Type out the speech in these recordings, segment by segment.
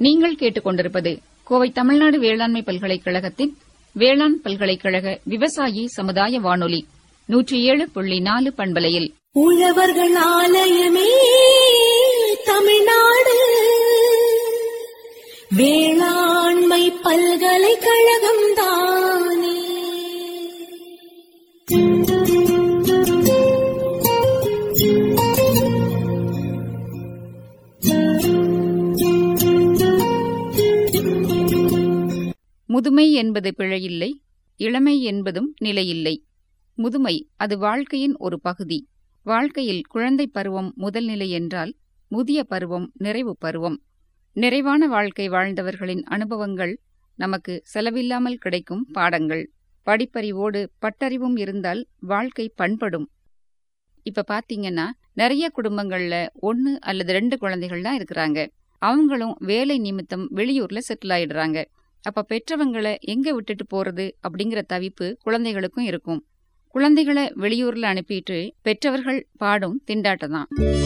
நீங்கள் கேட்டுக்கொண்டிருப்பது கோவை தமிழ்நாடு வேளாண்மை பல்கலைக்கழகத்தின் வேளாண் பல்கலைக்கழக விவசாயி சமுதாய வானொலி 107.4 பண்பலையில் உழவர்கள் ஆலயமே தமிழ்நாடு வேளாண்மை பல்கலைக்கழகம் தானே. முதுமை என்பது பிழையில்லை, இளமை என்பதும் நிலையில்லை. முதுமை அது வாழ்க்கையின் ஒரு பகுதி. வாழ்க்கையில் குழந்தை பருவம் முதல் நிலை என்றால் முதிய பருவம் நிறைவு பருவம். நிறைவான வாழ்க்கை வாழ்ந்தவர்களின் அனுபவங்கள் நமக்கு செலவில்லாமல் கிடைக்கும் பாடங்கள். படிப்பறிவோடு பட்டறிவும் இருந்தால் வாழ்க்கை பண்படும். இப்ப பாத்தீங்கன்னா நிறைய குடும்பங்கள்ல 1 அல்லது 2 குழந்தைகள் தான் இருக்கிறாங்க. அவங்களும் வேலை நிமித்தம் வெளியூர்ல செட்டில் ஆயிடுறாங்க. அப்ப பெற்றவங்களை எங்க விட்டுட்டு போறது அப்படிங்கிற தவிப்பு குழந்தைகளுக்கும் இருக்கும். குழந்தைகளை வெளியூர்ல அனுப்பிட்டு பெற்றவர்கள் பாடும் திண்டாட்டம்தான்.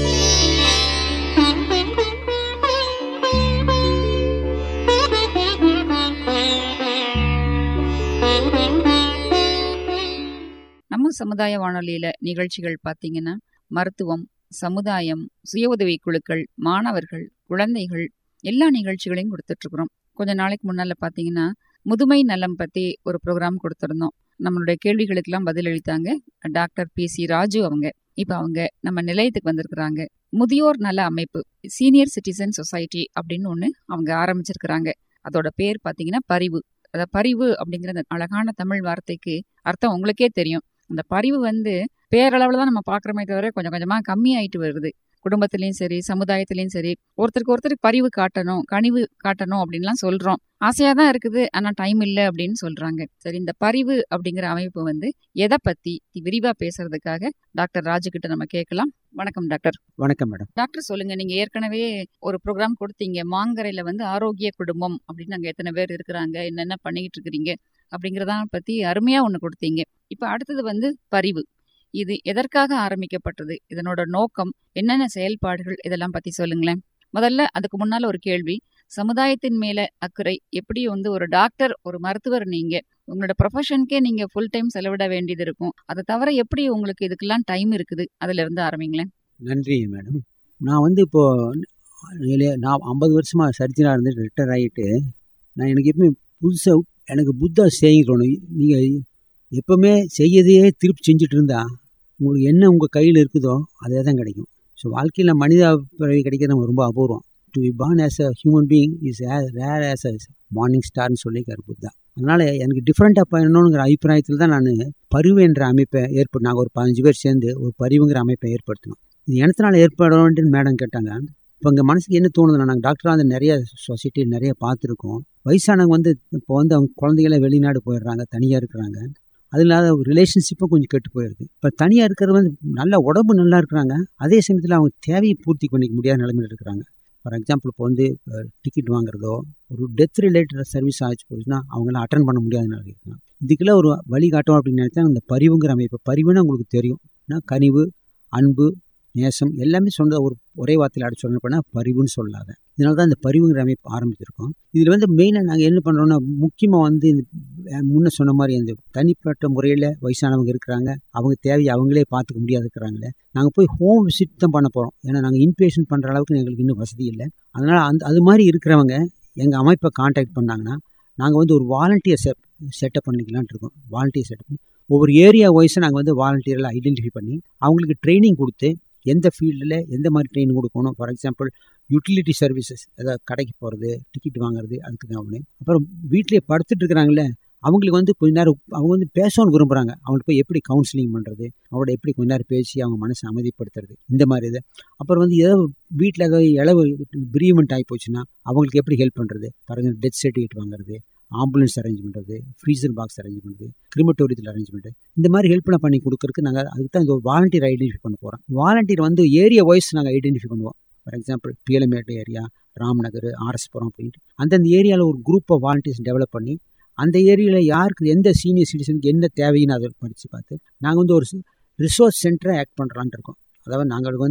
நம்ம சமுதாய வானொலியில நிகழ்ச்சிகள் பாத்தீங்கன்னா மருத்துவம், சமுதாயம், சுய உதவி குழுக்கள், மாணவர்கள், குழந்தைகள் எல்லா நிகழ்ச்சிகளையும் கொடுத்துட்டு இருக்கிறோம். கொஞ்ச நாளைக்கு முன்னால பாத்தீங்கன்னா முதுமை நலம் பத்தி ஒரு ப்ரோக்ராம் கொடுத்திருந்தோம். நம்மளுடைய கேள்விகளுக்கெல்லாம் பதிலளித்தாங்க டாக்டர் PC ராஜு அவங்க. இப்ப அவங்க நம்ம நிலையத்துக்கு வந்திருக்கிறாங்க. முதியோர் நல அமைப்பு சீனியர் சிட்டிசன் சொசைட்டி அப்படின்னு ஒண்ணு அவங்க ஆரம்பிச்சிருக்கிறாங்க. அதோட பேர் பாத்தீங்கன்னா பரிவு. அத பரிவு அப்படிங்கிற அந்த அழகான தமிழ் வார்த்தைக்கு அர்த்தம் உங்களுக்கே தெரியும். அந்த பரிவு பேரளவுல தான் நம்ம பாக்குறோமே தவிர கொஞ்சம் கொஞ்சமா கம்மி ஆயிட்டு வருது. குடும்பத்திலயும் சரி, சமுதாயத்திலயும் சரி, ஒருத்தருக்கு பரிவு காட்டணும், கனிவு காட்டணும் அப்படின்லாம் சொல்றோம். ஆசையா தான் இருக்குது, ஆனா டைம் இல்ல அப்படின்னு சொல்றாங்க. சரி, இந்த பரிவு அப்படிங்கிற அமைப்பு எதை பத்தி விரிவா பேசுறதுக்காக டாக்டர் ராஜு கிட்ட நம்ம கேட்கலாம். வணக்கம் டாக்டர். வணக்கம் மேடம். டாக்டர் சொல்லுங்க, நீங்க ஏற்கனவே ஒரு ப்ரோக்ராம் கொடுத்தீங்க மாங்கரையில ஆரோக்கிய குடும்பம் அப்படின்னு அங்க எத்தனை பேர் இருக்கிறாங்க, என்னென்ன பண்ணிக்கிட்டு இருக்கிறீங்க அப்படிங்கறத பத்தி அருமையா ஒண்ணு கொடுத்தீங்க. இப்ப அடுத்தது பரிவு. இது எதற்காக ஆரம்பிக்கப்பட்டது, இதனோட நோக்கம், என்னென்ன செயல்பாடுகள், இதெல்லாம் பத்தி சொல்லுங்களேன். முதல்ல அதுக்கு முன்னால ஒரு கேள்வி. சமுதாயத்தின் மேல அக்கறை எப்படி ஒரு டாக்டர், ஒரு மருத்துவர், நீங்க உங்களோட ப்ரொஃபஷனுக்கே நீங்க ஃபுல் டைம் செலவிட வேண்டியது இருக்கும். அதை தவிர எப்படி உங்களுக்கு இதுக்கெல்லாம் டைம் இருக்குது, அதுல இருந்து ஆரம்பிங்களேன். நன்றி மேடம். நான் இப்போ நான் 50 வருஷமா சர்ஜனாக இருந்து ரிட்டையர் ஆகிட்டு, நான் எனக்கு எப்பவுமே புதுசாக எனக்கு புத்தா செய்யணும். நீங்கள் எப்பவுமே செய்யதையே திருப்பி செஞ்சுட்டு இருந்தா உங்களுக்கு என்ன உங்கள் கையில் இருக்குதோ அதே தான் கிடைக்கும். ஸோ வாழ்க்கையில் மனித பிறவி கிடைக்கிறது நம்ம ரொம்ப அபூர்வம். To be born as a human being is rare as a morning ஸ்டார்னு சொல்லியிருக்காரு புத்தா. அதனால் எனக்கு டிஃப்ரெண்ட்டாக பண்ணணுங்கிற அபிப்பிராயத்தில் தான் நான் பரிவு என்ற அமைப்பை நாங்கள் ஒரு 15 பேர் சேர்ந்து ஒரு பரிவுங்கிற அமைப்பை ஏற்படுத்தினோம். இது எனத்தினால ஏற்படணும்னு மேடம் கேட்டாங்க. இப்போ எங்கள் மனசுக்கு என்ன தோணுதுன்னா, நாங்கள் டாக்டராக நிறைய சொசைட்டி நிறைய பார்த்துருக்கோம். வயசானவங்க இப்போ அவங்க குழந்தைகள வெளிநாடு போயிடுறாங்க, தனியாக இருக்கிறாங்க. அது இல்லாத ரிலேஷன்ஷிப்பும் கொஞ்சம் கெட்டு போயிடுது. இப்போ தனியாக இருக்கிறது நல்ல உடம்பு நல்லா இருக்கிறாங்க, அதே சமயத்தில் அவங்க தேவையை பூர்த்தி பண்ணிக்க முடியாத நிலைமையில் இருக்கிறாங்க. ஃபார் எக்ஸாம்பிள் இப்போ டிக்கெட் வாங்குறதோ ஒரு டெத் ரிலேட்டட் சர்வீஸ் ஆச்சு போச்சுன்னா அவங்களாம் அட்டன் பண்ண முடியாத நிலை இருக்காங்க. இதுக்கெல்லாம் ஒரு வழிகாட்டும் அப்படின்னு நினைச்சா இந்த பரிவுங்கிற அமைப்பு. பரிவுன்னு உங்களுக்கு தெரியும், கனிவு, அன்பு, நேசம் எல்லாமே சொன்ன ஒரே வார்த்தையில் அடி சொல்லணும் பண்ணால் பரிவுன்னு சொல்லாத. இதனால தான் இந்த பரிவுங்கிற அமைப்பு ஆரம்பிச்சிருக்கோம். இதில் மெயினாக நாங்கள் என்ன பண்ணுறோன்னா, முக்கியமாக இந்த முன்ன சொன்ன மாதிரி அந்த தனிப்பட்ட முறையில் வயசானவங்க இருக்கிறாங்க, அவங்க தேவையை அவங்களே பார்த்துக்க முடியாது இருக்கிறாங்களே, நாங்கள் போய் ஹோம் விசிட் தான் பண்ண போகிறோம். ஏன்னா நாங்கள் இன்பேஷன் பண்ணுற அளவுக்கு எங்களுக்கு இன்னும் வசதி இல்லை. அதனால் அது மாதிரி இருக்கிறவங்க எங்கள் அமைப்பை கான்டாக்ட் பண்ணாங்கன்னா நாங்கள் ஒரு வாலண்டியர் செட்டப் பண்ணிக்கலான்ட்டு இருக்கோம். வாலண்டியர் செட்டப் பண்ணி ஒவ்வொரு ஏரியா வைஸை நாங்கள் வாலண்டியரில் ஐடென்டிஃபை பண்ணி அவங்களுக்கு ட்ரைனிங் கொடுத்து எந்த ஃபீல்டில் எந்த மாதிரி ட்ரைனிங் கொடுக்கணும். ஃபார் எக்ஸாம்பிள் யூட்டிலிட்டி சர்வீசஸ், அதாவது கடைக்கு போகிறது, டிக்கெட் வாங்குறது, அதுக்கு தான் ஒன்று. அப்புறம் வீட்டிலே படுத்துட்டு இருக்கிறாங்களே அவங்களுக்கு கொஞ்ச நேரம் அவங்க பேசணும்னு விரும்புகிறாங்க, அவங்களுக்கு போய் எப்படி கவுன்சிலிங் பண்ணுறது, அவங்களோட எப்படி கொஞ்ச நேரம் பேசி அவங்க மனசை அமைதிப்படுத்துறது, இந்த மாதிரி இது. அப்புறம் ஏதாவது வீட்டில் ஏதாவது இளவு பிரியமெண்ட் ஆகி போச்சுன்னா அவங்களுக்கு எப்படி ஹெல்ப் பண்ணுறது. பாருங்க, டெத் சர்டிஃபிகேட் வாங்குறது, ஆம்புலன்ஸ் அரேஞ்ச் பண்ணுறது, ஃப்ரீசர் பாக்ஸ் அரேஞ்ச் பண்ணுறது, கிரிமட்டோரியத்தில் அரேஞ்ச் பண்ணுறது, இந்த மாதிரி ஹெல்ப்லாம் பண்ணி கொடுக்கறதுக்கு நாங்கள் அதுக்கு தான் இந்த வாலண்டியர் ஐடென்டிஃபை பண்ண போகிறோம். வாலண்டியர் ஏரியா வைஸ் நாங்கள் ஐடென்டிஃபை பண்ணுவோம். For example Peelamedu area, Ramnagar, R S Puram அப்படின்ட்டு அந்தந்த ஏரியாவில் ஒரு குரூப் ஆஃப் வாலண்டியர்ஸ் டெவலப் பண்ணி அந்த ஏரியாவில் யாருக்கு எந்த சீனியர் சிட்டிசனுக்கு என்ன தேவைன்னு அதை படித்து பார்த்து நாங்கள் ஒரு ரிசோர்ஸ் சென்டரை ஆக்ட் பண்ணுறான்னு இருக்கோம். அதாவது நாங்கள்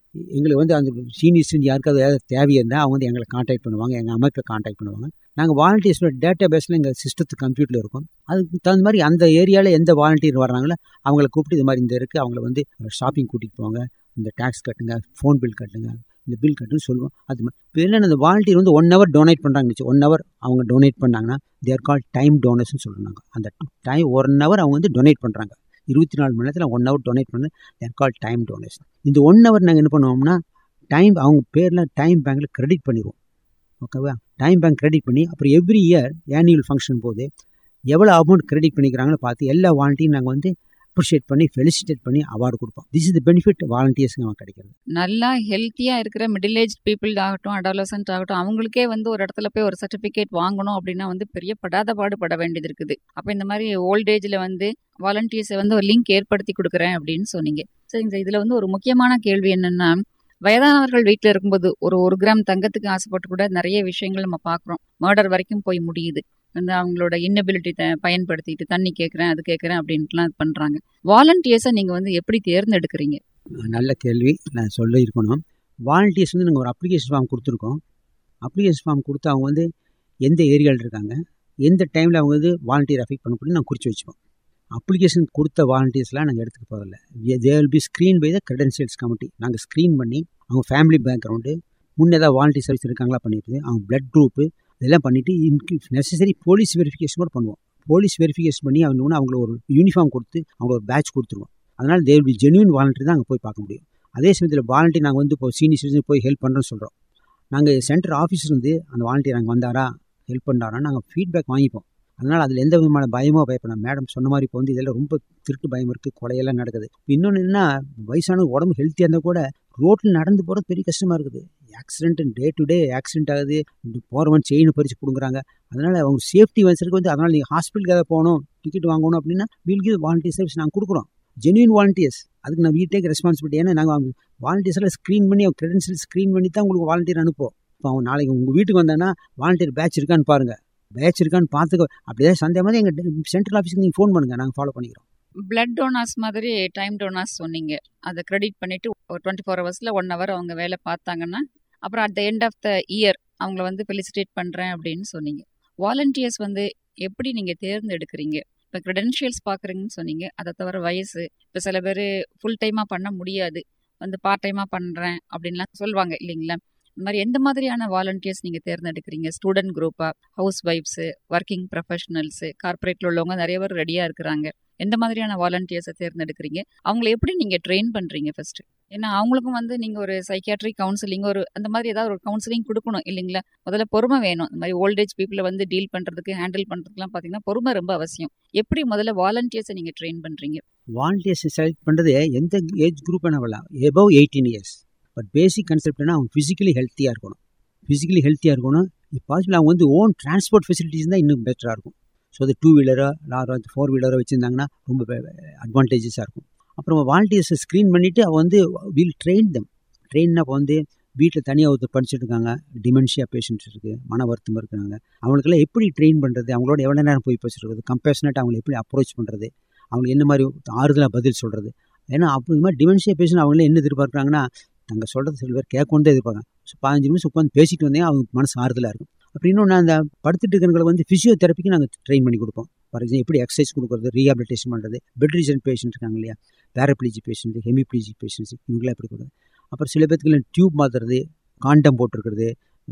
எங்களுக்கு வந்து அந்த சீனியர்ஸ் யாருக்காவது ஏதாவது தேவையாக இருந்தால் அவங்க வந்து எங்களை காண்டாக்ட் பண்ணுவாங்க, எங்கள் அமைப்பை காண்டாக்ட் பண்ணுவாங்க. நாங்கள் வாலண்டியர்ஸோட டேட்டா பேஸில் எங்கள் சிஸ்டத்துக்கு கம்ப்யூட்டரில் இருக்கும். அதுக்கு தகுந்த மாதிரி அந்த ஏரியாவில் எந்த வாலண்டியர் வர்றாங்களோ அவங்கள கூப்பிட்டு இது மாதிரி இந்த இருக்குது, அவங்கள வந்து ஷாப்பிங் கூட்டிகிட்டு போங்க, இந்த டேக்ஸ் கட்டுங்க, ஃபோன் பில் கட்டுங்க, இந்த பில் கட்டுன்னு சொல்லுவோம். அது மாதிரி இப்போ என்னென்ன அந்த வாலண்டியர் வந்து 1 hour டொனேட் பண்ணுறாங்கன்னு 1 hour அவங்க டொனேட் பண்ணாங்கன்னா தேர் கால் டைம் டோனர்ஸ்னு சொல்கிறாங்க. அந்த டைம் 1 hour அவங்க வந்து டொனேட் பண்ணுறாங்க. 24 மணி நேரத்தில் 1 hour டொனேட் பண்ண தேர் கால் டைம் டோனர்ஸ். இந்த 1 hour நாங்கள் என்ன பண்ணுவோம்னா டைம் அவங்க பேரில் டைம் பேங்க்கில் கிரெடிட் பண்ணிடுவோம். ஓகேவா? டைம் பேங்க் கிரெடிட் பண்ணி அப்புறம் எவ்ரி இயர் ஆனுவல் ஃபங்க்ஷன் போது எவ்வளோ அமௌண்ட் கிரெடிட் பண்ணிக்கிறாங்கன்னு பார்த்து எல்லா வாலண்டியரும் நாங்கள் வந்து அப்ரிஷியேட் பண்ணி ஃபெலிசிட்டேட் பண்ணி அவார்டு கொடுப்போம். திஸ் இஸ் த பெனிஃபிட் வாலண்டியர்ஸ்க்கு அவன் கிடைக்கிறது. நல்லா ஹெல்த்தியாக இருக்கிற மிடில் ஏஜ் பீப்புள் ஆகட்டும், அடாலசன்ட் ஆகட்டும், அவங்களுக்கே வந்து ஒரு இடத்துல போய் ஒரு சர்டிஃபிகேட் வாங்கணும் அப்படின்னா வந்து பெரிய படாத பாடுபட வேண்டியது இருக்குது. அப்போ இந்த மாதிரி ஓல்டேஜில் வந்து வாலண்டியர்ஸை வந்து ஒரு லிங்க் ஏற்படுத்தி கொடுக்குறேன் அப்படின்னு சொன்னீங்க. சரிங்க. இதில் வந்து ஒரு முக்கியமான கேள்வி என்னென்னா, வயதானவர்கள் வீட்டில் இருக்கும்போது ஒரு கிராம் தங்கத்துக்கு ஆசைப்பட்டு கூட நிறைய விஷயங்கள் நம்ம பார்க்குறோம். மர்டர் வரைக்கும் போய் முடியுது. வந்து அவங்களோட இன்னபிலிட்டி பயன்படுத்திட்டு தண்ணி கேட்குறேன், அது கேட்குறேன் அப்படின்ட்டுலாம் பண்ணுறாங்க. வாலண்டியர்ஸை நீங்கள் வந்து எப்படி தேர்ந்தெடுக்கிறீங்க? நல்ல கேள்வி. நான் சொல்லியிருக்கணும். வாலண்டியர்ஸ் வந்து நாங்கள் ஒரு அப்ளிகேஷன் ஃபார்ம் கொடுத்துருக்கோம். அப்ளிகேஷன் ஃபார்ம் கொடுத்து அவங்க வந்து எந்த ஏரியாவில் இருக்காங்க, எந்த டைமில் அவங்க வந்து வாலண்டியர் அஃபெக்ட் பண்ண போட்டு நாங்கள் குறித்து வச்சுப்போம். அப்ளிகேஷன் கொடுத்த வாலண்டியர்ஸ்லாம் நாங்கள் எடுத்துக்க போகிறதில்ல. They will be screen by the credentials committee. நாங்கள் ஸ்க்ரீன் பண்ணி அவங்க ஃபேமிலி பேக்ரவுண்டு, முன்னே ஏதாவது வாலண்டியர் சர்வீஸ் இருக்காங்களா பண்ணிட்டு, அவங்க பிளட் குரூப்பு இதெல்லாம் பண்ணிவிட்டு நெசசரி போலீஸ் வெரிஃபிகேஷன் கூட பண்ணுவோம். போலீஸ் வெரிஃபிகேஷன் பண்ணி அவங்கள ஒரு யூனிஃபார்ம் கொடுத்து அவங்கள ஒரு பேட்ச் கொடுத்துருவோம். அதனால் they will be genuine volunteer தான் அங்கே போய் பார்க்க முடியும். அதே சமயத்தில் வாலண்டியர் நாங்கள் வந்து இப்போ சீனியர் சிட்டிசன் போய் ஹெல்ப் பண்ணுறோன்னு சொல்கிறோம். நாங்கள் சென்டர் ஆஃபீஸ்லேருந்து அந்த வாலண்டியர் அங்கே வந்தாரா, ஹெல்ப் பண்ணாரான்னு நாங்கள் ஃபீட்பேக் வாங்கிப்போம். அதனால் அதில் எந்த விதமான பயமோ பயப்படாது. மேடம் சொன்ன மாதிரி இப்போ வந்து இதெல்லாம் ரொம்ப திருட்டு பயம் இருக்குது, கொலையெல்லாம் நடக்குது. இன்னொன்று என்ன, வயசான உடம்பு ஹெல்த்தியாக இருந்தால் கூட ரோட்டில் நடந்து போகிறது பெரிய கஷ்டமாக இருக்குது. Accident day to day accident ஆகுது, போகிறவன் செயின் பறித்து கொடுக்குறாங்க. அதனால் அவங்க சேஃப்டி வசதிக்கு வந்து அதனால் நீங்கள் ஹாஸ்பிட்டலுக்கு ஏதாவது போகணும், டிக்கெட் வாங்கணும் அப்படின்னா வில் கிவ் வாலண்டியர் சர்வீஸ் நாங்கள் கொடுக்குறோம். Genuine volunteers. அதுக்கு நான் வீட்டுக்கு ரெஸ்பான்சிபிலிட்டி. ஏன்னா நாங்கள் வாலண்டியர்ஸில் ஸ்க்ரீன் பண்ணி அவங்க கிரெடென்ஷியல் ஸ்க்ரீன் பண்ணி தான் உங்களுக்கு வாலண்டியர் அனுப்போம். இப்போ அவங்க நாளைக்கு உங்கள் வீட்டுக்கு வந்தாங்கன்னா வாலண்டியர் பேட்ச் இருக்கான்னு பாருங்கள், பேட்ச் இருக்கான்னு பார்த்துக்க. அப்படியே சந்தேகமாக எங்கள் சென்ட்ரல் ஆஃபீஸுக்கு நீங்கள் ஃபோன் பண்ணுங்கள், நாங்கள் ஃபாலோ பண்ணிக்கிறோம். பிளட் டோனார்ஸ் மாதிரி டைம் டோனார்ஸ் சொன்னீங்க. அதை கிரெடிட் பண்ணிவிட்டு ஒரு 24 ஹவர்ஸில் 1 hour அவங்க வேலை பார்த்தாங்கன்னா அப்புறம் at the end of the year அவங்கள வந்து ஃபெலிசிட்டேட் பண்ணுறேன் அப்படின்னு சொன்னீங்க. வாலண்டியர்ஸ் வந்து எப்படி நீங்கள் தேர்ந்தெடுக்கிறீங்க? இப்போ க்ரெடென்ஷியல்ஸ் பார்க்குறீங்கன்னு சொன்னீங்க. அதை தவிர வயசு, இப்போ சில பேர் ஃபுல் டைமாக பண்ண முடியாது, வந்து பார்ட் டைமாக பண்ணுறேன் அப்படின்லாம் சொல்லுவாங்க இல்லைங்களா? இந்த மாதிரி எந்த மாதிரியான வாலண்டியர்ஸ் நீங்கள் தேர்ந்தெடுக்கிறீங்க? ஸ்டூடெண்ட் குரூப்பாக, ஹவுஸ் ஒய்ஃப்ஸு, ஒர்க்கிங் ப்ரொஃபஷனல்ஸு, கார்ப்பரேட்டில் உள்ளவங்க நிறைய பேர் ரெடியாக இருக்கிறாங்க. எந்த மாதிரியான வாலண்டியர்ஸை தேர்ந்தெடுக்கிறீங்க? அவங்கள எப்படி நீங்கள் ட்ரெயின் பண்ணுறீங்க ஃபஸ்ட்டு? ஏன்னா அவங்களுக்கும் வந்து நீங்கள் ஒரு சைக்கியாட்ரிக் கவுன்சிலிங் அந்த மாதிரி ஏதாவது ஒரு கவுன்சிலிங் கொடுக்கணும் இல்லைங்களா? முதல்ல பொறுமை வேணும். இந்த மாதிரி ஓல்டேஜ் பீப்புளை வந்து டீல் பண்ணுறதுக்கு, ஹேண்டில் பண்ணுறதுக்குலாம் பார்த்தீங்கன்னா பொறுமை ரொம்ப அவசியம். எப்படி முதல்ல வாலண்டியர்ஸை நீங்கள் ட்ரெயின் பண்ணுறீங்க? வாலண்டியர்ஸை செலக்ட் பண்ணுறது எந்த ஏஜ் குரூப் என்ன வரலாம், எபவ் 18 years. பட் பேசிக் கான்செப்ட்னா அவங்க ஃபிசிக்கலி ஹெல்த்தியாக இருக்கணும். ஃபிசிக்கலி ஹெல்த்தியாக இருக்கணும். இப்போ பாசிபிள் அவங்க வந்து ஓன் டிரான்ஸ்போர்ட் ஃபெசிலிட்டிஸ் தான் இன்னும் பெட்டராக இருக்கும். ஸோ அது 2-wheeler இல்லை 4-wheeler வச்சுருந்தாங்கன்னா ரொம்ப அட்வான்டேஜஸாக இருக்கும். அப்புறம் வாலண்டியர்ஸை ஸ்க்ரீன் பண்ணிவிட்டு அவள் வந்து வில் ட்ரெயின் தம். ட்ரெயின்னா இப்போ வந்து வீட்டில் தனியாக ஒருத்தர் படிச்சுட்டு இருக்காங்க, டிமென்ஷியா பேஷண்ட்ஸ் இருக்குது, மன வருத்தம் இருக்கிறாங்க, அவங்களுக்கெல்லாம் எப்படி ட்ரெயின் பண்ணுறது, அவங்களோட எவ்வளோ நேரம் போய் பேசுகிறது, கம்பேஷனேட் அவங்களை எப்படி அப்ரோச் பண்ணுறது, அவங்களுக்கு என்ன மாதிரி ஆறுதலாக பதில் சொல்கிறது. ஏன்னா அப்படி இது மாதிரி டிமென்ஷியா பேஷண்ட் அவங்களே என்ன எதிர்பார்க்குறாங்கன்னா, நாங்கள் சொல்கிறது சில பேர் கேட்கணும் தான் எதிர்பார்க்காங்க. ஸோ 15 நிமிஷம் உட்காந்து பேசிட்டு வந்தேன் அவங்க மனசு ஆறுதலாக இருக்கும். அப்படி இன்னொன்று அந்த படுத்துட்டு இருக்கிறவங்களுக்கு வந்து ஃபிசியோதெரப்பிக்கு நாங்கள் ட்ரெயின் பண்ணி கொடுப்போம். ஃபார் எக்ஸாம்பிள் எப்படி எக்ஸசைஸ் கொடுக்குறது, ரீஹாபிலிட்டேஷன் பண்ணுறது, பெட் ரிஜன் பேஷண்ட் இருக்காங்க இல்லையா, பேரப்ளீஜி பேஷண்ட்டு, ஹெமிப்ளீஜி பேஷண்ட்ஸ், இவங்களாம் எப்படி கொடுக்குறது. அப்புறம் சில பேருக்கு டியூப் மாற்றுறது, காண்டம் போட்டிருக்கிறது,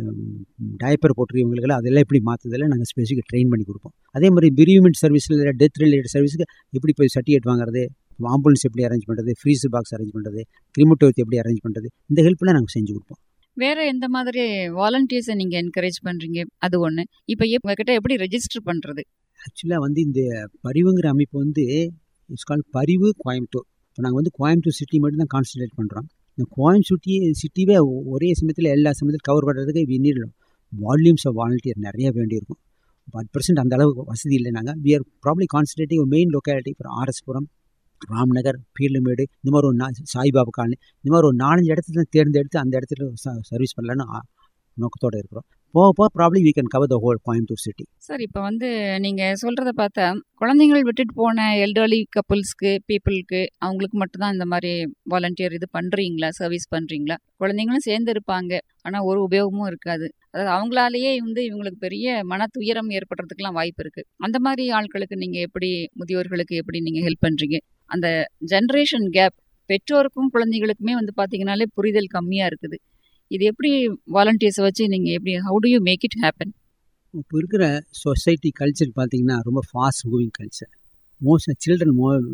டயப்பர் போட்டிருக்கு, இவங்களுக்கெல்லாம் அதெல்லாம் எப்படி மாற்றுறதெல்லாம் நாங்கள் ஸ்பெசிஃபிக் ட்ரெயின் பண்ணி கொடுப்போம். அதே மாதிரி பிரியூமெண்ட் சர்வீஸில் டெத் ரிலேட்டட் சர்வீஸுக்கு எப்படி போய் சர்டிஃபிகேட் வாங்குறது, ஆம்புலன்ஸ் எப்படி அரேஞ்ச் பண்ணுறது, ஃப்ரீஸ் பாக்ஸ் அரேஞ்ச் பண்ணுறது, கிரிமட்டோரிட்டி எப்படி அரேஞ்ச் பண்ணுறது, இந்த ஹெல்ப்லாம் நாங்கள் செஞ்சு கொடுப்போம். வேறு எந்த மாதிரி வாலண்டியர்ஸை நீங்கள் என்கரேஜ் பண்ணுறீங்க? அது ஒன்று. இப்போ உங்ககிட்ட எப்படி ரெஜிஸ்டர் பண்ணுறது? ஆக்சுவலாக வந்து இந்த பரிவுங்கிற அமைப்பு வந்து இட்ஸ் கால் பரிவு கோயம்புத்தூர். இப்போ நாங்கள் வந்து கோயம்புத்தூர் சிட்டி மட்டும் தான் கான்சன்ட்ரேட் பண்ணுறோம். இந்த கோயம்புத்தூர் சிட்டியே ஒரே சமயத்தில் எல்லா சமயத்தில் கவர் பண்ணுறதுக்கு we need volumes of volunteer நிறைய வேண்டியிருக்கும். 10% அந்த அளவுக்கு வசதி இல்லை. நாங்கள் we are probably concentrating main locality for R S Puram, Ramnagar, Peelamedu, இந்த மாதிரி ஒரு சாய்பாபா காலனி, இந்த மாதிரி ஒரு 4-5 இடத்துல தேர்ந்தெடுத்து அந்த இடத்துல சர்வீஸ் பண்ணலான்னு நோக்கத்தோடு இருக்கிறோம். போக போக probably we can cover the whole Coimbatore city. Sir இப்போ வந்து நீங்கள் சொல்கிறத பார்த்தா குழந்தைங்கள் விட்டுட்டு போன எல்டர்லி கப்புள்ஸ்க்கு பீப்புளுக்கு அவங்களுக்கு மட்டும்தான் இந்த மாதிரி வாலண்டியர் இது பண்ணுறீங்களா, சர்வீஸ் பண்ணுறீங்களா? குழந்தைங்களும் சேர்ந்து இருப்பாங்க, ஆனால் ஒரு உபயோகமும் இருக்காது. அதாவது அவங்களாலேயே வந்து இவங்களுக்கு பெரிய மன துயரம் ஏற்படுறதுக்கெலாம் வாய்ப்பு இருக்குது. அந்த மாதிரி ஆட்களுக்கு நீங்கள் எப்படி, முதியோர்களுக்கு எப்படி நீங்கள் ஹெல்ப் பண்ணுறீங்க? அந்த ஜென்ரேஷன் கேப் பெற்றோருக்கும் குழந்தைகளுக்குமே வந்து பார்த்தீங்கன்னாலே புரிதல் கம்மியாக இருக்குது. இது எப்படி வாலண்டியர்ஸை வச்சு நீங்கள் எப்படி, how do you make it happen? இப்போ இருக்கிற சொசைட்டி கல்ச்சர் பார்த்தீங்கன்னா ரொம்ப ஃபாஸ்ட் மூவிங் கல்ச்சர். சில்ட்ரன்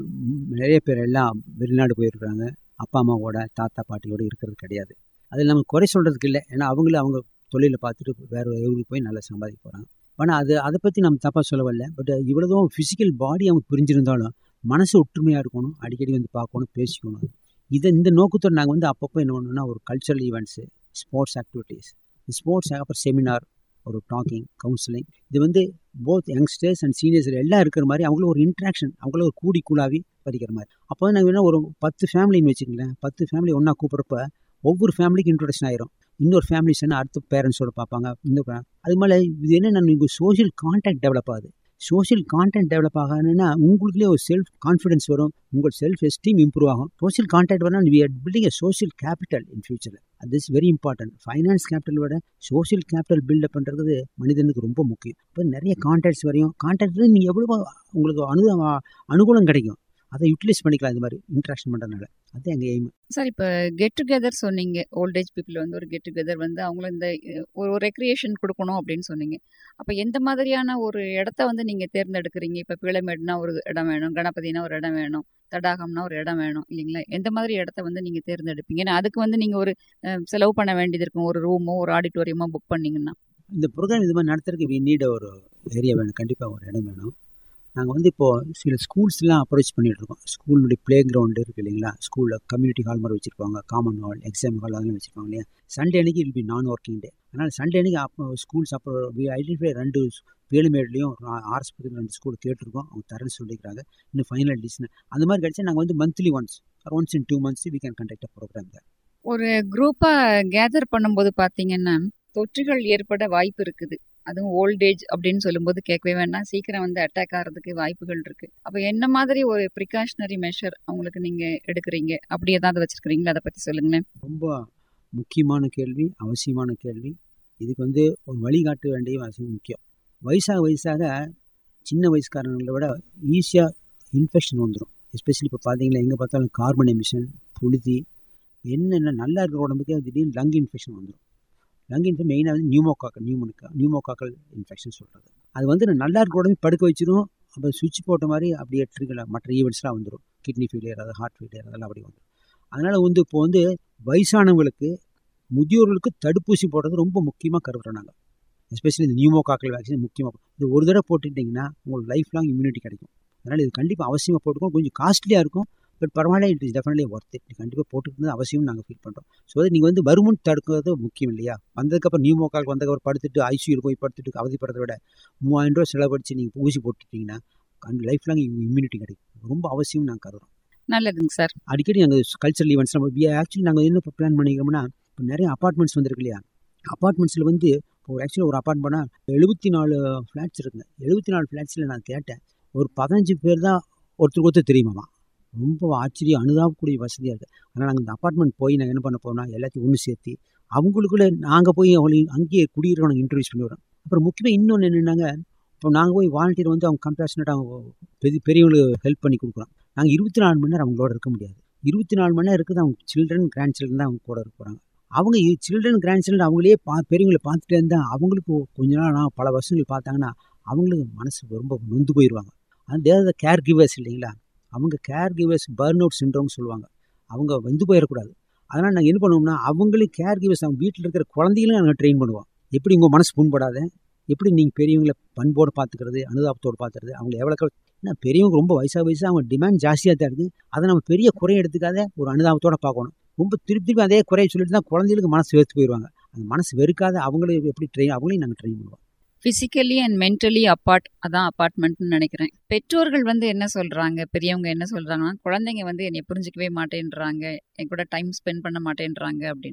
நிறைய பேர் எல்லாம் வெளிநாடு போயிருக்கிறாங்க, அப்பா அம்மாவோட தாத்தா பாட்டியோட இருக்கிறது கிடையாது. அதில் நம்ம குறை சொல்கிறதுக்கு இல்லை, ஏன்னா அவங்க தொழிலை பார்த்துட்டு வேறு ஊருக்கு போய் நல்லா சம்பாதிக்க போகிறாங்க. ஆனால் அதை பற்றி நம்ம தப்பாக சொல்லவில்லை. பட் இவ்வளோதும் ஃபிசிக்கல் பாடி அவங்க பிரிஞ்சிருந்தாலும் மனசு ஒற்றுமையாக இருக்கணும், அடிக்கடி வந்து பார்க்கணும், பேசிக்கணும். இந்த நோக்கத்தோடு நாங்கள் வந்து அப்பப்போ என்ன பண்ணணும்னா ஒரு cultural events, sports activities, sports அப்புறம் செமினார், ஒரு டாக்கிங், கவுன்சிலிங், இது வந்து போத் யங்ஸ்டர்ஸ் அண்ட் சீனியர்ஸ் எல்லாம் இருக்கிற மாதிரி அவங்களும் ஒரு இன்ட்ராக்ஷன், அவங்களும் ஒரு கூடாவி படிக்கிற மாதிரி. அப்போ வந்து நாங்கள் வேணால் ஒரு 10 ஃபேமிலின்னு வச்சுக்கங்களேன், 10 ஃபேமிலி ஒன்றா கூப்பிட்றப்ப ஒவ்வொரு ஃபேமிலிக்கு இன்ட்ரொடக்ஷன் ஆயிரும். இன்னொரு ஃபேமிலிஸ்னா அடுத்த பேரண்ட்ஸோட பார்ப்பாங்க. அது மாதிரி இது என்ன, நீங்கள் சோஷியல் கான்டாக்ட் டெவலப் ஆகுது. சோஷியல் கான்டாக்ட் டெவலப் ஆகணும்னா உங்களுக்குள்ளே ஒரு செல்ஃப் கான்ஃபிடன்ஸ் வரும், உங்கள் செல்ஃப் எஸ்டீம் இம்ப்ரூவ் ஆகும். சோஷியல் கான்டாக்ட் வரணும், we are building a social capital in ஃபியூச்சரில். அது is very important. Finance capital விட சோஷியல் கேபிட்டல் பில்டப் பண்ணுறது மனிதனுக்கு ரொம்ப முக்கியம். இப்போ நிறைய கான்டாக்ட்ஸ் வரையும், கான்டாக்ட் நீங்கள் எவ்வளோ உங்களுக்கு அனுகூலம் கிடைக்கும், அதை யூட்டிலைஸ் பண்ணிக்கலாம் இந்த மாதிரி இன்ட்ராக்ஷன் பண்ணுறதுனால. அதுதான் எங்கள் எய்ம். சார், இப்போ கெட் டுகெதர் சொன்னீங்க, ஓல்டேஜ் பீப்புள் வந்து ஒரு கெட் டுகெதர் வந்து அவங்களும் இந்த ஒரு ரெக்ரியேஷன் கொடுக்கணும் அப்படின்னு சொன்னீங்க. அப்போ எந்த மாதிரியான ஒரு இடத்த வந்து நீங்கள் தேர்ந்தெடுக்கிறீங்க? இப்போ பீளமேடுனா ஒரு இடம் வேணும், கணபதினா ஒரு இடம் வேணும், தடாகம்னா ஒரு இடம் வேணும் இல்லைங்களா? எந்த மாதிரி இடத்த வந்து நீங்கள் தேர்ந்தெடுப்பீங்க? ஏன்னா அதுக்கு வந்து நீங்கள் ஒரு செலவு பண்ண வேண்டியது இருக்கும், ஒரு ரூமோ ஒரு ஆடிட்டோரியமோ புக் பண்ணிங்கன்னா. இந்த ப்ரோக்ராம் இது மாதிரி நடத்துறதுக்கு வி நீட் ஒரு ஏரியா வேணும், கண்டிப்பாக ஒரு இடம் வேணும். நாங்கள் வந்து இப்போது சில ஸ்கூல்ஸ்லாம் அப்ரோச் பண்ணிகிட்ருக்கோம். ஸ்கூலுடைய ப்ளே கிரவுண்டு இருக்குது இல்லைங்களா, ஸ்கூலில் கம்யூனிட்டி ஹால் மாதிரி வச்சுருப்பாங்க, காமன் ஹால், எக்ஸாம் ஹால் அதெல்லாம் வச்சுருப்பாங்க இல்லையா. சண்டே அன்றைக்கி இல் பி நான் ஒர்க்கிங் டே. அதனால் சண்டே அன்றைக்கி அப்போ ஸ்கூல்ஸ் அப்புறம் ஐடென்டிஃபை 2 வேலுமேட்லேயும் ஆர்எஸ்பத்திரி 2 ஸ்கூல் கேட்டிருக்கோம், அவங்க தரேன்னு சொல்லிக்கிறாங்க. இன்னும் ஃபைனல் டிசிஷன் அந்த மாதிரி கிடச்சா நாங்கள் வந்து monthly once in 2 months we can conduct a program there. ஒரு குரூப்பாக கேதர் பண்ணும்போது பார்த்தீங்கன்னா தொற்றுகள் ஏற்பட வாய்ப்பு இருக்குது. அதுவும் ஓல்டேஜ் அப்படின்னு சொல்லும்போது கேட்கவே வேண்டாம், சீக்கிரம் வந்து அட்டாக் ஆகிறதுக்கு வாய்ப்புகள் இருக்குது. அப்போ என்ன மாதிரி ஒரு ப்ரிகாஷனரி மெஷர் அவங்களுக்கு நீங்கள் எடுக்கிறீங்க, அப்படி ஏதாவது வச்சுருக்கிறீங்களா? அதை பற்றி சொல்லுங்களேன். ரொம்ப முக்கியமான கேள்வி, அவசியமான கேள்வி. இதுக்கு வந்து ஒரு வழிகாட்ட வேண்டிய அவசியம் முக்கியம். வயசாக சின்ன வயசுக்காரங்களை விட ஈஸியாக இன்ஃபெக்ஷன் வந்துடும். எஸ்பெஷலி இப்போ பார்த்தீங்கன்னா எங்கே பார்த்தாலும் கார்பன் எமிஷன், புழுதி, என்னென்ன நல்லா இருக்கிற உடம்புக்கே திடீர்னு லங் இன்ஃபெக்ஷன் வந்துடும். லங் இன்ஃபெக்ஷன் மெயினாக வந்து நியூமோகாக்கல் இன்ஃபெக்ஷன் சொல்கிறது. அது வந்து நல்லா இருக்கிற உடம்பு படுக்க வச்சிடும். அப்புறம் சுவிட்ச் போட்ட மாதிரி அப்படியே ட்ரிகர் மற்ற ஈவெண்ட்ஸ்லாம் வந்துடும். கிட்னி ஃபெயிலியர், அது ஹார்ட் ஃபெயிலியர், அதெல்லாம் அப்படி வந்துடும். அதனால் வந்து இப்போ வந்து வயசானவங்களுக்கு, முதியோர்களுக்கு தடுப்பூசி போடுறது ரொம்ப முக்கியமாக கருதுகிறோம் நாங்கள். எஸ்பெஷலி இந்த நியூமோகாக்கல் வேக்சின் முக்கியமாக. இது ஒரு தடவை போட்டுட்டிங்கன்னா உங்களுக்கு லைஃப் லாங் இம்யூனிட்டி கிடைக்கும். அதனால் இது கண்டிப்பாக அவசியமாக போட்டுக்கணும். கொஞ்சம் காஸ்ட்லியாக இருக்கும், பட் பரவாயில்ல, it is definitely worth it. கண்டிப்பாக போட்டுக்கிறது அவசியம் நாங்கள் ஃபீல் பண்ணுறோம். ஸோ நீங்கள் வந்து வருமுன் தடுக்கிறது முக்கியம் இல்லையா. வந்ததுக்கப்புறம் நியூமோகாக் வந்ததுக்கப்புறம் படுத்துட்டு ஐசியூவில் போய் படுத்துட்டு அவதிப்படுறத விட 3000 ரூபா செலவழித்து நீங்கள் ஊசி போட்டுட்டிங்கன்னா லைஃப் லாங் இம்யூனிட்டி கிடைக்கும். ரொம்ப அவசியம் நாங்கள் கருதுறோம். நல்லதுங்க சார். அடிக்கடி நாங்கள் கல்ச்சரல் ஈவெண்ட்ஸ் ஆக்சுவலி நாங்கள் என்ன பிளான் பண்ணிக்கிறோம்னா, இப்போ நிறைய அப்பார்ட்மெண்ட்ஸ் வந்துருக்கு இல்லையா. அப்பார்ட்மெண்ட்ஸில் வந்து இப்போ ஆக்சுவலி ஒரு அப்பார்ட்மெண்ட்னா 74 ஃப்ளாட்ஸ் இருக்குங்க. 74 ஃப்ளாட்ஸில் நான் கேட்டேன், ஒரு 15 பேர் தான் ஒருத்தருக்கு தெரியுமாமா. ரொம்ப ஆச்சரியம், அனுதாபக்கூடிய வசதியாக இருக்குது. அதனால் நாங்கள் இந்த அப்பார்ட்மெண்ட் போய் நாங்கள் என்ன பண்ண போகிறோம்னா, எல்லாத்தையும் ஒன்று சேர்த்து அவங்களுக்குள்ளே நாங்கள் போய் அவங்களுக்கு அங்கேயே குடியிருக்கவங்க இன்ட்ரடியூஸ் பண்ணி வரோம். அப்புறம் முக்கியமாக இன்னொன்று என்னென்னாங்க, இப்போ நாங்கள் போய் வாலண்டியர் வந்து அவங்க கம்பேஷனேட்டாக அவங்க பெரியவங்களுக்கு ஹெல்ப் பண்ணி கொடுக்குறோம். நாங்கள் 24 மணி நேரம் அவங்களோட இருக்க முடியாது. 24 மணி நேரம் இருக்குது அவங்க சில்ட்ரன், கிராண்ட் சில்ட்ரன் தான் அவங்க கூட இருக்க போகிறாங்க. அவங்க சில்ட்ரன், கிராண்ட் சில்ட்ரன் அவங்களே பெரியவங்களை பார்த்துட்டே இருந்தால் அவங்களுக்கு கொஞ்ச நாள் பல வருஷங்கள் பார்த்தாங்கன்னா அவங்களுக்கு மனசு ரொம்ப நொந்து போயிடுவாங்க. அந்த தேவ கேர் கிவர்ஸ் இல்லைங்களா, அவங்க கேர் கிவர்ஸ் பர்ன் அவுட் சிண்ட்ரோம்னு சொல்லுவாங்க. அவங்க வந்து போயிடக்கூடாது. அதனால் நாங்கள் என்ன பண்ணுவோம்னா, அவங்களும் கேர் கிவர்ஸ், அவங்க வீட்டில் இருக்கிற குழந்தைகளும் நாங்கள் ட்ரெயின் பண்ணுவோம். எப்படி உங்கள் மனசு புண்படாத, எப்படி நீங்கள் பெரியவங்களை பண்போடு பார்த்துக்கிறது, அனுதாபத்தோடு பார்த்துக்கிறது, அவங்களை எவ்வளோ. ஏன்னா பெரியவங்க ரொம்ப வயசாக அவங்க டிமாண்ட் ஜாஸ்தியாக தான் இருக்குது. அதை நம்ம பெரிய குறையை எடுத்துக்காத ஒரு அனுதாபத்தோடு பார்க்கணும். ரொம்ப திருப்பி அதே குறையை சொல்லிட்டு தான் குழந்தைகளுக்கு மனசு வெறுத்து போயிடுவாங்க. அந்த மனசு வெறுக்காத அவங்களுக்கு எப்படி அவங்களையும் நாங்கள் ட்ரெயின் பண்ணுவோம். ஃபிசிக்கலி அண்ட் மென்டலி அப்பார்ட், அதான் அப்பார்ட்மெண்ட்னு நினைக்கிறேன். பெற்றோர்கள் வந்து என்ன சொல்கிறாங்க, பெரியவங்க என்ன சொல்கிறாங்கன்னா, குழந்தைங்க வந்து என்னை புரிஞ்சிக்கவே மாட்டேன்றாங்க, என் கூட டைம் ஸ்பெண்ட் பண்ண மாட்டேன்றாங்க அப்படின்ட்டு.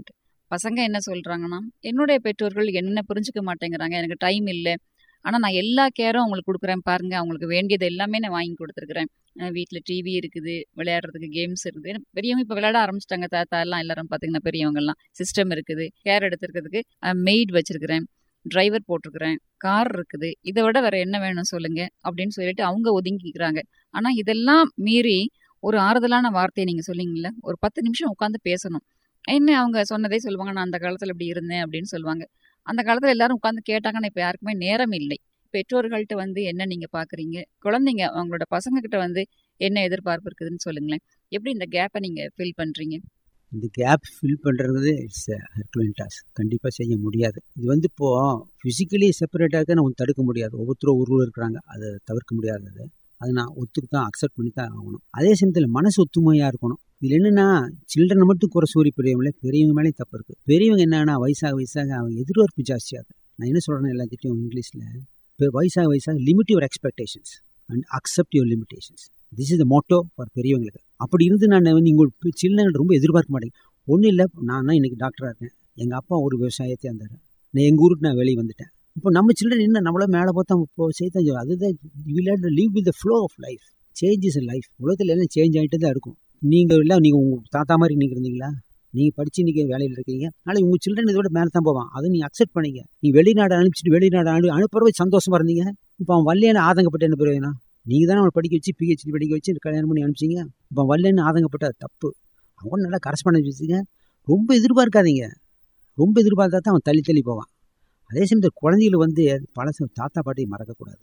பசங்க என்ன சொல்றாங்கன்னா, என்னுடைய பெற்றோர்கள் என்ன புரிஞ்சுக்க மாட்டேங்கிறாங்க. எனக்கு டைம் இல்ல. ஆனா நான் எல்லா கேரும் அவங்களுக்கு குடுக்குறேன் பாருங்க. அவங்களுக்கு வேண்டியது எல்லாமே நான் வாங்கி குடுத்துருக்கிறேன். வீட்ல டிவி இருக்குது, விளையாடுறதுக்கு கேம்ஸ் இருக்குது. ஏன்னா பெரியவங்க இப்ப விளையாட ஆரம்பிச்சுட்டாங்க. தாத்தா எல்லாம் எல்லாரும் பார்த்தீங்கன்னா பெரியவங்கலாம். சிஸ்டம் இருக்குது. கேர் எடுத்துக்கிறதுக்கு மெய்ட் வச்சிருக்கிறேன். டிரைவர் போட்டிருக்கிறேன். கார் இருக்குது. இத விட வேற என்ன வேணும் சொல்லுங்க? அப்படின்னு சொல்லிட்டு அவங்க ஒதுங்கிக்கிறாங்க. ஆனா இதெல்லாம் மீறி ஒரு ஆறுதலான வார்த்தைய நீங்க சொன்னீங்கல்ல, ஒரு 10 நிமிஷம் உட்கார்ந்து பேசணும். என்ன அவங்க சொன்னதே சொல்லுவாங்க. நான் அந்த காலத்துல இப்படி இருந்தேன் அப்படின்னு சொல்லுவாங்க. அந்த காலத்துல எல்லாரும் உட்கார்ந்து கேட்டாங்கன்னா, இப்ப யாருக்குமே நேரம் இல்லை. பெற்றோர்கள்ட்ட வந்து என்ன நீங்க பார்க்குறீங்க? குழந்தைங்க அவங்களோட பசங்க கிட்ட வந்து என்ன எதிர்பார்ப்பு இருக்குதுன்னு சொல்லுங்களேன். எப்படி இந்த கேப்ப நீங்க ஃபில் பண்றீங்க? இந்த கேப் ஃபில் பண்ணுறது இட்ஸ் ஹெர்குலன் டாஸ்க். கண்டிப்பாக செய்ய முடியாது. இது வந்து இப்போது ஃபிசிக்கலி செப்பரேட்டாக இருக்க நம்ம தடுக்க முடியாது. ஒவ்வொருத்தரும் ஒரு இருக்கிறாங்க. அதை தவிர்க்க முடியாதது. அதை நான் ஒத்துக்கு தான் அக்செப்ட் பண்ணி தான் ஆகணும். அதே சமயத்தில் மனசு ஒத்துமையாக இருக்கணும். இதில் என்னென்னா சில்ட்ரனை மட்டும் குறை சூறி பெரியவங்க மேலேயும் தப்பு இருக்குது. பெரியவங்க என்னன்னா வயசாக அவங்க எதிர்பார்ப்பு ஜாஸ்தியாகுது. நான் என்ன சொல்கிறேன்னு எல்லாத்திட்டையும் இங்கிலீஷில் இப்போ வயசாக limit your expectations and accept your limitations. This is the motto for பெரியவங்களுக்கு. அப்படி இருந்து நான் வந்து இங்கே சில்ட்ரன் ரொம்ப எதிர்பார்க்க மாட்டேங்க. ஒன்றும் இல்லை, நான் இன்றைக்கி டாக்டராக இருக்கேன். எங்கள் அப்பா ஒரு விவசாயத்தை இருந்தார். நான் எங்கள் ஊருக்கு நான் வெளியே வந்துட்டேன். இப்போ நம்ம சில்ட்ரன் என்ன நம்மள மேலே பார்த்தா இப்போ செய்தான் அதுதான் live with the flow of life. Change is life. உலகத்தில் எல்லாம் சேஞ்ச் ஆகிட்டு தான் இருக்கும். நீங்கள் உங்கள் தாத்தா மாதிரி நீங்கள் இருந்தீங்களா? நீங்கள் படித்து இன்றைக்கி வேலையில் இருக்கீங்க. நாளைக்கு உங்கள் சில்ட்ரன் இதோட மேலே தான் போவான். அதை நீங்கள் அக்செப்ட் பண்ணிங்க. நீ வெளிநாடு அனுப்பிச்சிட்டு அனுப்புறவை சந்தோஷமாக இருந்தீங்க. இப்போ அவன் வல்லையான ஆதங்கப்பட்டு என்ன பிரயோஜனம்? நீங்கள் தானே அவனை படிக்க வச்சு பிஹெச்டி படிக்க வச்சு கல்யாணம் பண்ணி அனுப்பிச்சிங்க. இப்போ வல்லைன்னு ஆதங்கப்பட்ட அது தப்பு. அவன் நல்லா கரஸ்பாண்டன்ஸ் வச்சுங்க. ரொம்ப எதிர்பார்க்காதீங்க. ரொம்ப எதிர்பார்த்தா தான் அவன் தள்ளி போவான். அதே சமயத்தில் குழந்தைகள் வந்து பழச தாத்தா பாட்டியை மறக்கக்கூடாது.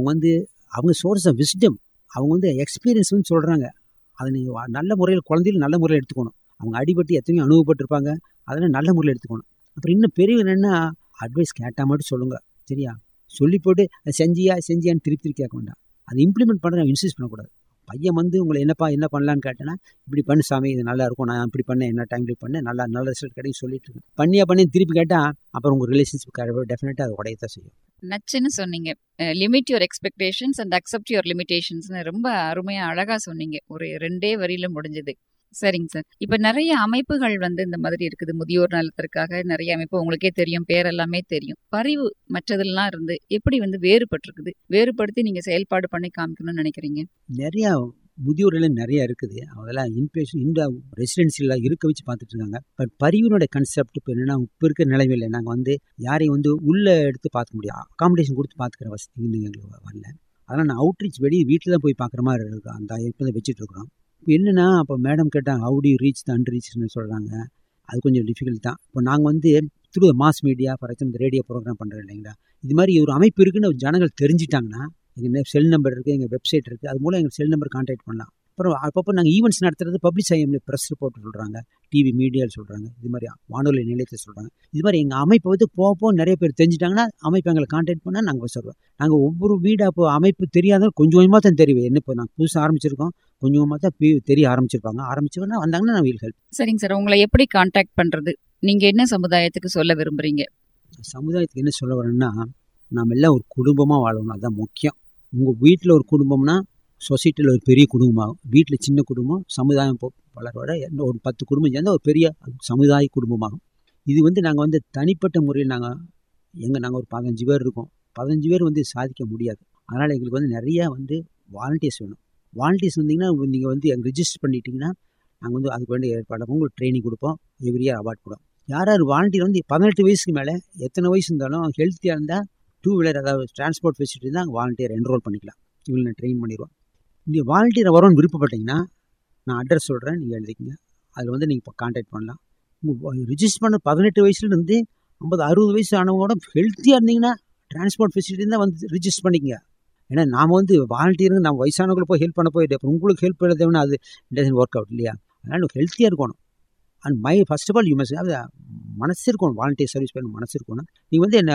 அவங்க சோர்ஸ் ஆஃப் விஸ்டம், அவங்க வந்து எக்ஸ்பீரியன்ஸ்னு சொல்கிறாங்க. அதை நீங்கள் நல்ல முறையில் குழந்தைகள் நல்ல முறையில் எடுத்துக்கணும். அவங்க அடிபட்டு எத்தனையோ அனுபவப்பட்டிருப்பாங்க. அதெல்லாம் நல்ல முறையில் எடுத்துக்கணும். அப்புறம் இன்னும் பெரியவங்க என்னென்னா அட்வைஸ் கேட்டால் மட்டும் சொல்லுங்கள். சரியா? சொல்லி போட்டு செஞ்சியான்னு திருப்பி கேட்க வேண்டாம். அதை இம்ப்ளிமெண்ட் பண்ணுற இன்சிஸ்ட் பண்ணக்கூடாது. பையன் வந்து உங்களை என்ன பண்ணலான்னு கேட்டேன்னா, இப்படி பண்ணு சாமி, இது நல்லா இருக்கும், நான் இப்படி பண்ணேன், என்ன டைம்ல பண்ணேன், நல்ல ரிசல்ட் கிடைக்கும் சொல்லிட்டு இருக்கேன். பண்ணி திருப்பி கேட்டால் அப்புறம் உங்கள் ரிலேஷன்ஷிப் டெஃபினட்டாக அது உடையத்தான் செய்யும். நச்சுன்னு சொன்னீங்க. Limit your expectations and accept your லிமிடேஷன்ஸ்னு ரொம்ப அருமையாக அழகாக சொன்னீங்க. ஒரு 2 வரியில முடிஞ்சது. சரிங்க சார். இப்ப நிறைய அமைப்புகள் வந்து இந்த மாதிரி இருக்குது. முதியோர் நலத்திற்காக நிறைய அமைப்பு உங்களுக்கே தெரியும், பேர் எல்லாமே தெரியும். பரிவு மற்றதெல்லாம் இருந்து எப்படி வந்து வேறுபட்டிருக்குது? வேறுபடுத்தி நீங்க செயல்பாடு பண்ணி காமிக்கணும்னு நினைக்கிறீங்க? நிறையா முதியோர்கள் நிறைய இருக்குது. அதெல்லாம் ரெசிடென்சியெலாம் இருக்க வச்சு பார்த்துட்டு இருக்காங்க. பட் பரிவினுடைய கான்செப்ட் இப்போ என்னென்னா, இப்போ இருக்கிற நிலைமையில் நாங்கள் வந்து யாரையும் வந்து உள்ளே எடுத்து பார்க்க முடியும், அகாமடேஷன் கொடுத்து பார்த்துக்கிற வசதி இன்னும் எங்களுக்கு வரல. அதனால் நான் அவுட்ரீச் வீட்டில் தான் போய் பார்க்குற மாதிரி இருக்கும். அந்த இப்போ தான் வச்சுட்ருக்குறோம். இப்போ என்னென்னா, அப்போ மேடம் கேட்டாங்க how do you reach the அன்ரீச்னு சொல்கிறாங்க. அது கொஞ்சம் டிஃபிகல்ட் தான். இப்போ நாங்கள் வந்து through mass media, for example radio program பண்ணுறோம் இல்லைங்களா, இது மாதிரி ஒரு அமைப்பு இருக்குன்னு ஜனங்கள் தெரிஞ்சிட்டாங்கன்னா, எங்கள் செல் நம்பர் இருக்குது, எங்கள் வெப்சைட் இருக்குது, அது மூலம் எங்கள் செல் நம்பர் கான்டாக்ட் பண்ணலாம். அப்புறம் அப்பப்போ நாங்கள் ஈவெண்ட்ஸ் நடத்துறது பப்ளிஷ் ஆகி ப்ரெஸ் ரிப்போர்ட் சொல்கிறாங்க, டிவி மீடியாவில் சொல்கிறாங்க, இது மாதிரி வானொலி நிலையத்தில் சொல்கிறாங்க. இது மாதிரி எங்கள் அமைப்பை வந்து போக நிறைய பேர் தெரிஞ்சிட்டாங்கன்னா அமைப்பு எங்களை கான்டாக்ட் பண்ணால் நாங்கள் சொல்கிறோம். நாங்கள் ஒவ்வொரு வீடாக இப்போ அமைப்பு தெரியாத கொஞ்சம் கொஞ்சமாக தான் தெரியும். என்ன இப்போ நாங்கள் புதுசாக ஆரம்பிச்சிருக்கோம், கொஞ்சம் கொஞ்சமாக தான் தெரிய ஆரம்பிச்சிருப்பாங்க வந்தாங்கன்னா நான் வீல் ஹெல்ப். சரிங்க சார். உங்களை எப்படி கான்டாக்ட் பண்ணுறது? நீங்கள் என்ன சமுதாயத்துக்கு சொல்ல விரும்புகிறீங்க? சமுதாயத்துக்கு என்ன சொல்ல வரேன்னா, நாம் எல்லாம் ஒரு குடும்பமாக வாழணும், அதுதான் முக்கியம். உங்கள் வீட்டில் ஒரு குடும்பம்னா சொசைட்டியில் ஒரு பெரிய குடும்பமாகும். வீட்டில் சின்ன குடும்பம், சமுதாயம் வளரோட ஒரு 10 குடும்பம் சேர்ந்தால் ஒரு பெரிய சமுதாய குடும்பமாகும். இது வந்து நாங்கள் வந்து தனிப்பட்ட முறையில் நாங்கள் ஒரு 15 பேர் இருக்கோம். 15 பேர் வந்து சாதிக்க முடியாது. அதனால் எங்களுக்கு வந்து நிறையா வந்து வாலண்டியர்ஸ் வேணும். வாலண்டியர்ஸ் வந்தீங்கன்னா நீங்கள் வந்து எங்கள் ரிஜிஸ்டர் பண்ணிட்டீங்கன்னா நாங்கள் வந்து அதுக்கு வேண்டிய ஏற்பாடு உங்களுக்கு ட்ரைனிங் கொடுப்போம், எவ்ரி இயர் அவார்ட் கொடுப்போம். யார் வாலண்டியர் வந்து 18 வயசுக்கு மேலே எத்தனை வயசு இருந்தாலும் ஹெல்த்தியாக இருந்தால் 2 வீலர் அதாவது டிரான்ஸ்போர்ட் ஃபெசிலிட்டி தான் வாலண்டியர் என்ரோல் பண்ணிக்கலாம். இவங்களை நான் ட்ரெயின் பண்ணிடுவோம். நீங்கள் வாலண்டியர் வரும்னு விருப்பப்பட்டீங்கன்னா நான் அட்ரஸ் சொல்கிறேன், நீங்கள் எழுதிக்கிங்க. அதில் வந்து நீங்கள் இப்போ கான்டாக்ட் பண்ணலாம். உங்கள் ரிஜிஸ்டர் பண்ண 18 வயசுலேருந்து 50-60 வயசு ஆனவங்களோட ஹெல்த்தியாக இருந்தீங்கன்னா டிரான்ஸ்போர்ட் ஃபெசிலிட்டி தான் வந்து ரிஜிஸ்டர் பண்ணிக்கங்க. ஏன்னா நாம் வந்து வாலண்டியருங்க நம்ம வயசானவங்களை போய் ஹெல்ப் பண்ண போயிட்டு அப்புறம் உங்களுக்கு ஹெல்ப் பண்ண தேவைன்னா அது டசன்ட் ஒர்க் அவுட் இல்லையா? அதனால் ஹெல்த்தியாக இருக்கணும். And first of all you must அது மனசு இருக்கணும். வாலண்டியர் சர்வீஸ் பண்ண மனசு இருக்கணும். நீங்கள் வந்து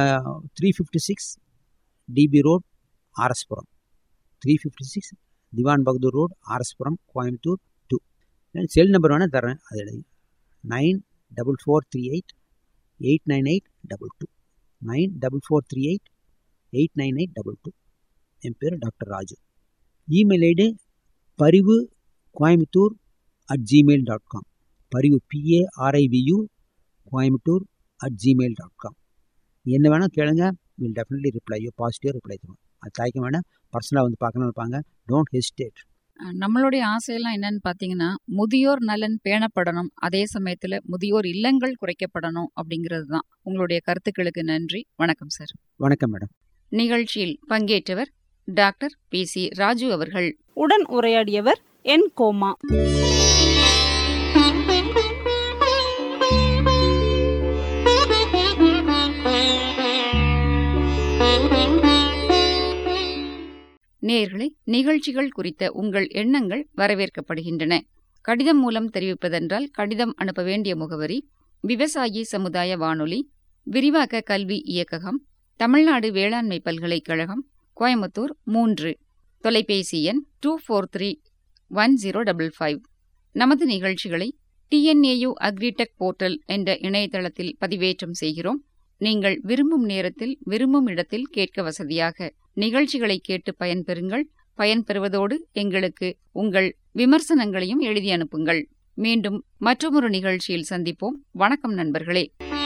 356 DB road, RS Puram, 356 Diwan Bahadur road, RS Puram, Coimbatore 2. Cell number வேணால் தரேன், அது எழுதி 9443889822 9443889822. என் பேர் டாக்டர் ராஜு. இமெயில் ஐடி பரிவு கோயம்புத்தூர் @gmail.com. பரிவு PARIVU coimbatore@gmail.com. என்ன வேணால் கேளுங்க, will definitely reply you, positive reply தருவோம். அது தயக்க வேணாம், பர்சனலாக வந்து பார்க்கணும்னு இருப்பாங்க. Don't hesitate. நம்மளுடைய ஆசையெல்லாம் என்னன்னு பார்த்தீங்கன்னா, முதியோர் நலன் பேணப்படணும், அதே சமயத்தில் முதியோர் இல்லங்கள் குறைக்கப்படணும் அப்படிங்கிறது தான். உங்களுடைய கருத்துக்களுக்கு நன்றி. வணக்கம் சார். வணக்கம் மேடம். நிகழ்ச்சியில் பங்கேற்றவர் டாக்டர் PC ராஜு அவர்கள். உடன் உரையாடியவர் என் கோமா. நேயர்களே, நிகழ்ச்சிகள் குறித்த உங்கள் எண்ணங்கள் வரவேற்கப்படுகின்றன. கடிதம் மூலம் தெரிவிப்பதென்றால் கடிதம் அனுப்ப வேண்டிய முகவரி: விவசாயி சமுதாய வானொலி, விரிவாக்க கல்வி இயக்ககம், தமிழ்நாடு வேளாண்மை பல்கலைக்கழகம், கோயம்புத்தூர் 3. தொலைபேசி எண் 24310555. நமது நிகழ்ச்சிகளை TNAU அக்ரிடெக் போர்ட்டல் என்ற இணையதளத்தில் பதிவேற்றம் செய்கிறோம். நீங்கள் விரும்பும் நேரத்தில் விரும்பும் இடத்தில் கேட்க வசதியாக நிகழ்ச்சிகளை கேட்டு பயன்பெறுங்கள். பயன்பெறுவதோடு எங்களுக்கு உங்கள் விமர்சனங்களையும் எழுதி அனுப்புங்கள். மீண்டும் மற்றொரு நிகழ்ச்சியில் சந்திப்போம். வணக்கம் நண்பர்களே.